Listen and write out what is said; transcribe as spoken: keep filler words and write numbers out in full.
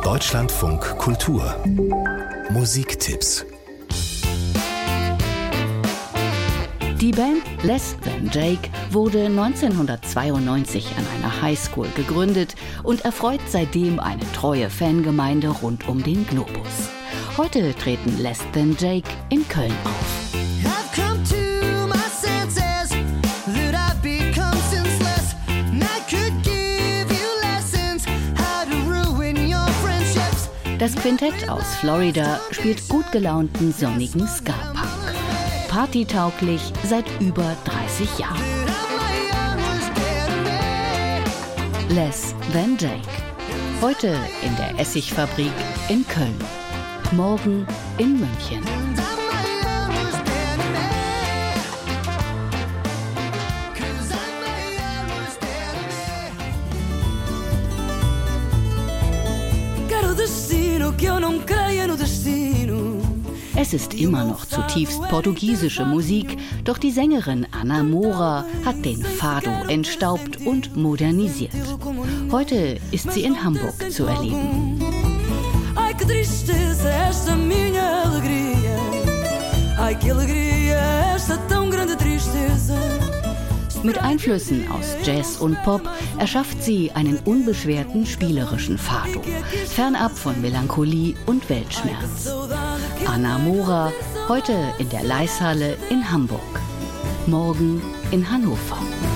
Deutschlandfunk Kultur Musiktipps. Die Band Less Than Jake wurde neunzehnhundertzweiundneunzig an einer Highschool gegründet und erfreut seitdem eine treue Fangemeinde rund um den Globus. Heute treten Less Than Jake in Köln auf. Das Quintett aus Florida spielt gut gelaunten, sonnigen Ska-Punk. Partytauglich seit über dreißig Jahren. Less Than Jake. Heute in der Essigfabrik in Köln. Morgen in München. Es ist immer noch zutiefst portugiesische Musik, doch die Sängerin Ana Moura hat den Fado entstaubt und modernisiert. Heute ist sie in Hamburg zu erleben. Ai, que tristeza esta minha alegria. Ai, que alegria esta tão grande tristeza. Mit Einflüssen aus Jazz und Pop erschafft sie einen unbeschwerten spielerischen Fado, fernab von Melancholie und Weltschmerz. Ana Moura, heute in der Leishalle in Hamburg, morgen in Hannover.